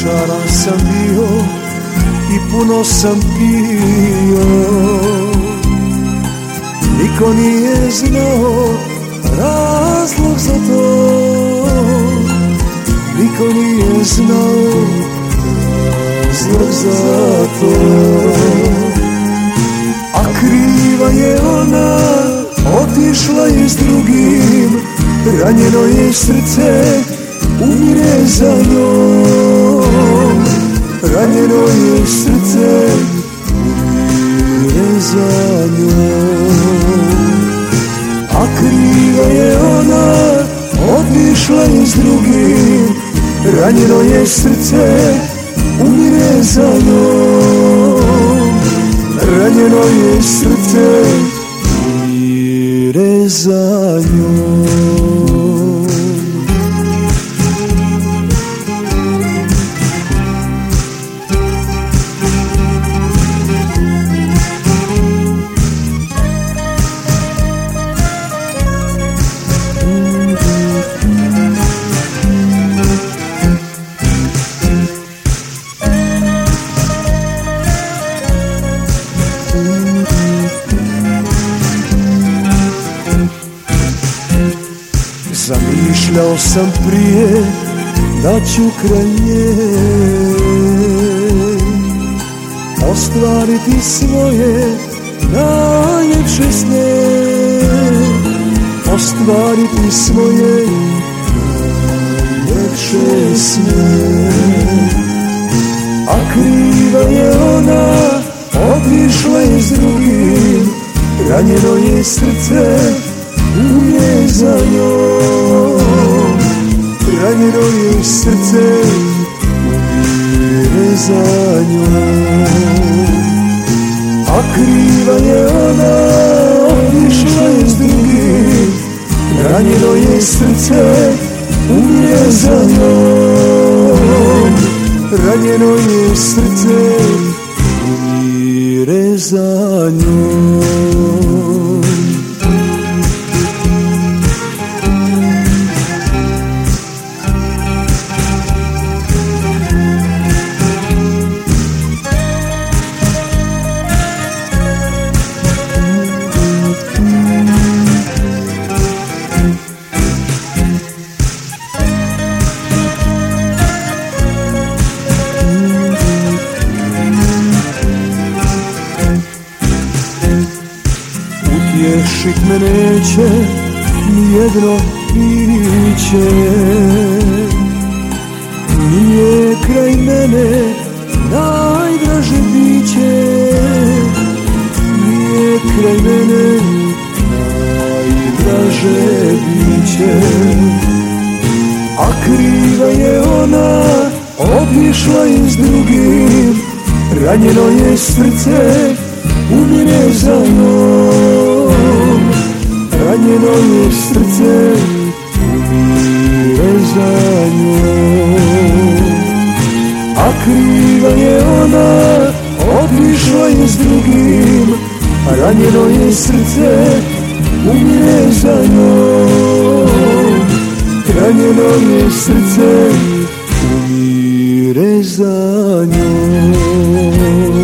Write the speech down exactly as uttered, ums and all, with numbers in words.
razočaran sam bio i puno sam pio. Niko nije znao razlog za to, niko nije znao razlog za to. A kriva je ona, otišla je s drugim, ranjeno je srce, umire za njom. Ranjeno je srce, umire za njom. A kriva je ona, otišla je s drugim, ranjeno je srce, umire za njom. Ranjeno je srce, umire za njom. Zamišljao sam prije da ću kraj nje ostvariti svoje najljepše sne, ostvariti svoje najljepše sne. A kriva je ona, otišla je s drugim, ranjeno je srce, umire za njom. Ranjeno je srce, umire za njom. A kriva je ona, otišla je s drugim, ranjeno je srce, umire za njom. Ranjeno je srce, umire za njom. Utješit me neće nijedno piće, nije kraj mene najdraže biće, nije kraj mene najdraže biće. A kriva je ona, otišla je s drugim, ranjeno je srce, umire za njom. Ranjeno je srce, umire za njom. A kriva je ona, otišla je s drugim, ranjeno je srce, umire za njom. Ranjeno je srce, umire za njom.